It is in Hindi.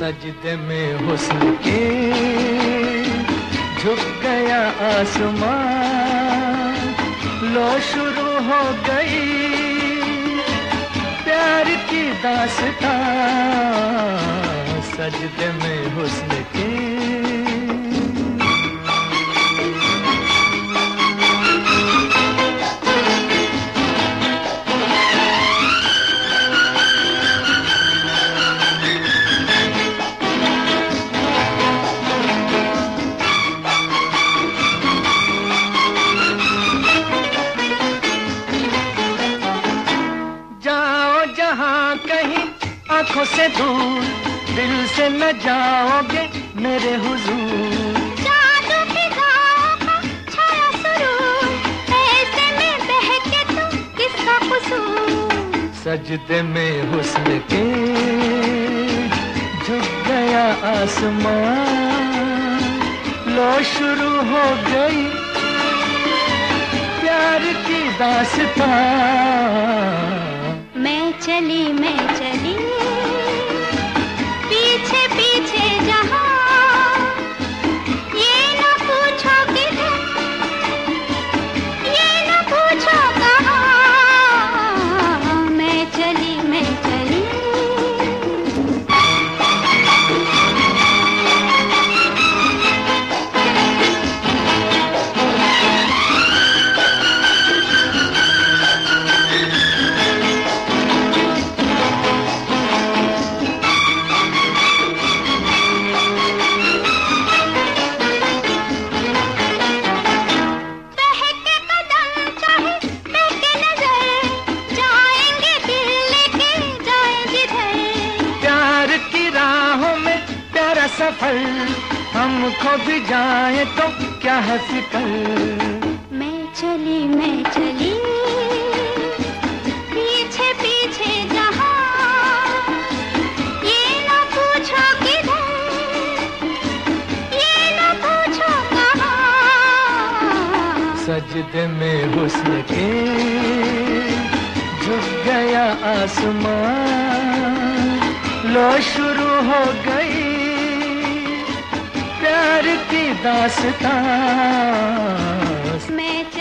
सजदे में हुस्न के झुक गया आसमां, लो शुरू हो गई प्यार की दास्तां, सजदे में हुस्न के। कहीं आंखों से दूर, दिल से न जाओगे मेरे हुजूर। जादू की गाहों का छाया सुरूर, ऐसे में बहके तुम किसका कसूर। सजदे में हुस्न के झुक गया आसमान, लो शुरू हो गई प्यार की दास्तां। मैं चली पीछे पीछे जहां, ये न पूछो किधर, ये न पूछो कहां। मैं चली सफर, हमको भी जाए तो क्या है फिक्र। मैं चली पीछे पीछे जहां, ये न पूछो किधर, ये न पूछो कहां। सजदे में हुस्न के झुक गया आसमान, लो शुरू हो गई प्यार की दास्तां। मैं